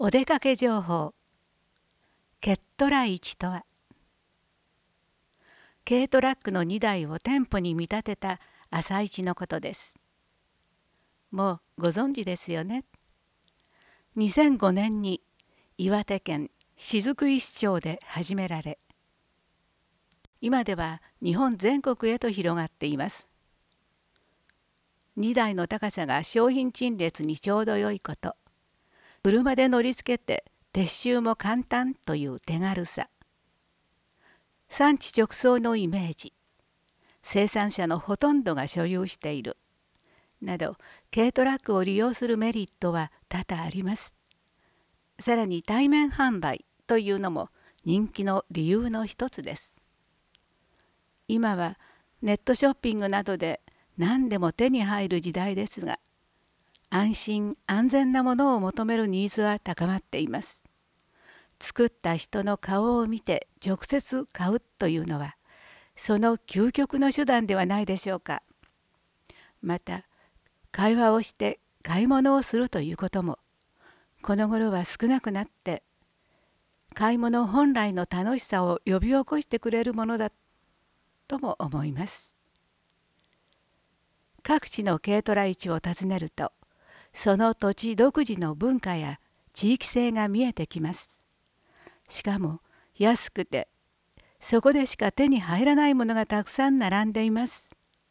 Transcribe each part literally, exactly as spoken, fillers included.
お出かけ情報。ケットラ市とは、軽トラックのにだいを店舗に見立てた朝市のことです。もうご存知ですよね。にせんごねんに岩手県雫石町で始められ、今では日本全国へと広がっています。にだいの高さが商品陳列にちょうど良いこと、車で乗りつけて撤収も簡単という手軽さ、産地直送のイメージ、生産者のほとんどが所有しているなど、軽トラックを利用するメリットは多々あります。さらに対面販売というのも人気の理由の一つです。今はネットショッピングなどで何でも手に入る時代ですが、安心安全なものを求めるニーズは高まっています。作った人の顔を見て直接買うというのは、その究極の手段ではないでしょうか。また、会話をして買い物をするということも、この頃は少なくなって、買い物本来の楽しさを呼び起こしてくれるものだとも思います。各地の軽トラ市を訪ねると、その土地独自の文化や地域性が見えてきます。しかも安くて、そこでしか手に入らないものがたくさん並んでいます。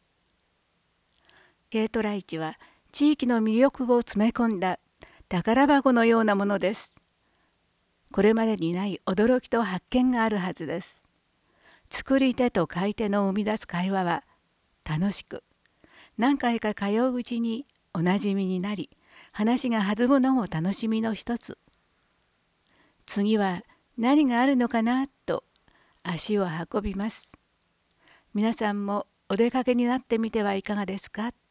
軽トラ市は地域の魅力を詰め込んだ宝箱のようなものです。これまでにない驚きと発見があるはずです。作り手と買い手の生み出す会話は楽しく、何回か通ううちにおなじみになり、話が弾むのも楽しみの一つ。次は何があるのかなと足を運びます。皆さんもお出かけになってみてはいかがですか。